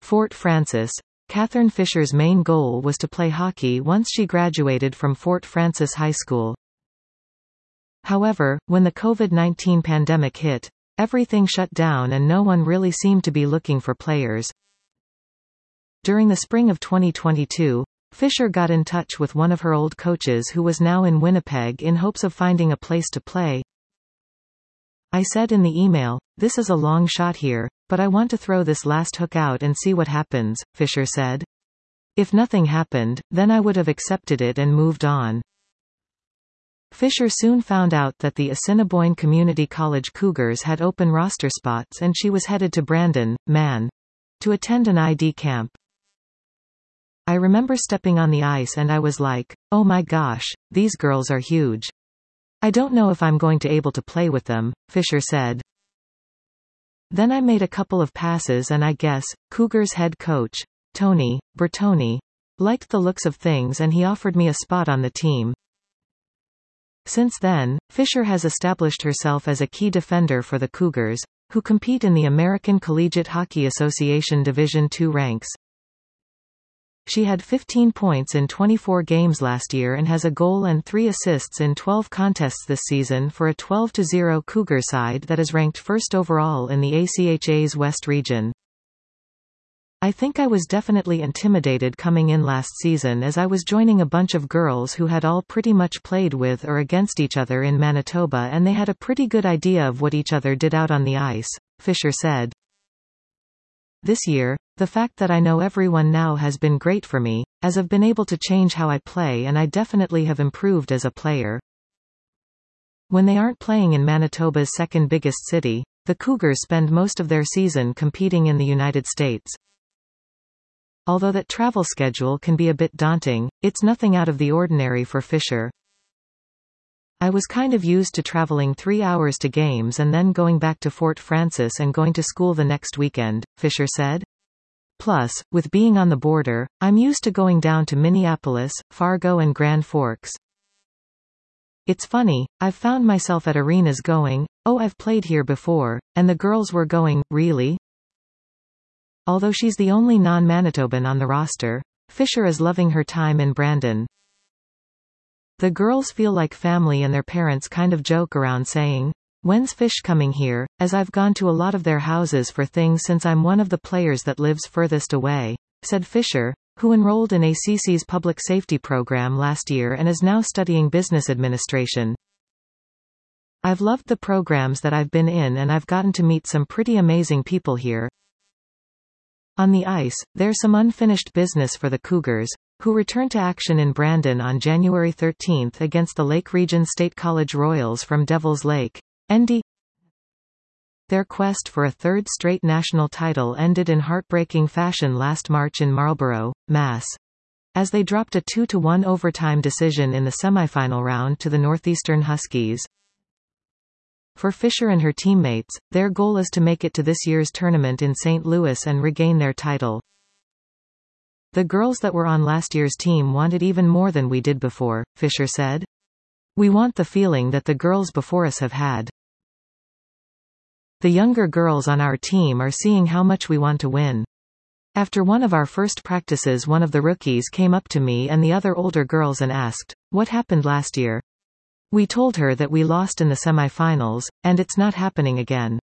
Fort Francis. Catherine Fisher's main goal was to play hockey once she graduated from Fort Francis High School. However, when the COVID-19 pandemic hit, everything shut down and no one really seemed to be looking for players. During the spring of 2022, Fisher got in touch with one of her old coaches who was now in Winnipeg in hopes of finding a place to play. "I said in the email, this is a long shot here, but I want to throw this last hook out and see what happens," Fisher said. "If nothing happened, then I would have accepted it and moved on." Fisher soon found out that the Assiniboine Community College Cougars had open roster spots and she was headed to Brandon, Man. To attend an ID camp. "I remember stepping on the ice and I was like, oh my gosh, these girls are huge. I don't know if I'm going to able to play with them," Fisher said. "Then I made a couple of passes and I guess, Cougars head coach, Tony Bertoni, liked the looks of things and he offered me a spot on the team." Since then, Fisher has established herself as a key defender for the Cougars, who compete in the American Collegiate Hockey Association Division II ranks. She had 15 points in 24 games last year and has a goal and 3 assists in 12 contests this season for a 12-0 Cougar side that is ranked first overall in the ACHA's West region. "I think I was definitely intimidated coming in last season as I was joining a bunch of girls who had all pretty much played with or against each other in Manitoba and they had a pretty good idea of what each other did out on the ice," Fisher said. "This year, the fact that I know everyone now has been great for me, as I've been able to change how I play and I definitely have improved as a player." When they aren't playing in Manitoba's second biggest city, the Cougars spend most of their season competing in the United States. Although that travel schedule can be a bit daunting, it's nothing out of the ordinary for Fisher. "I was kind of used to traveling 3 hours to games and then going back to Fort Francis and going to school the next weekend," Fisher said. "Plus, with being on the border, I'm used to going down to Minneapolis, Fargo and Grand Forks. It's funny, I've found myself at arenas going, oh I've played here before, and the girls were going, really?" Although she's the only non-Manitoban on the roster, Fisher is loving her time in Brandon. "The girls feel like family and their parents kind of joke around saying, 'When's Fish coming here?' as I've gone to a lot of their houses for things since I'm one of the players that lives furthest away," said Fisher, who enrolled in ACC's public safety program last year and is now studying business administration. "I've loved the programs that I've been in and I've gotten to meet some pretty amazing people here." On the ice, there's some unfinished business for the Cougars, who return to action in Brandon on January 13 against the Lake Region State College Royals from Devils Lake, ND. Their quest for a third straight national title ended in heartbreaking fashion last March in Marlborough, Mass. as they dropped a 2-1 overtime decision in the semifinal round to the Northeastern Huskies. For Fisher and her teammates, their goal is to make it to this year's tournament in St. Louis and regain their title. "The girls that were on last year's team want it even more than we did before," Fisher said. "We want the feeling that the girls before us have had. The younger girls on our team are seeing how much we want to win. After one of our first practices, one of the rookies came up to me and the other older girls and asked, 'What happened last year?' We told her that we lost in the semifinals, and it's not happening again.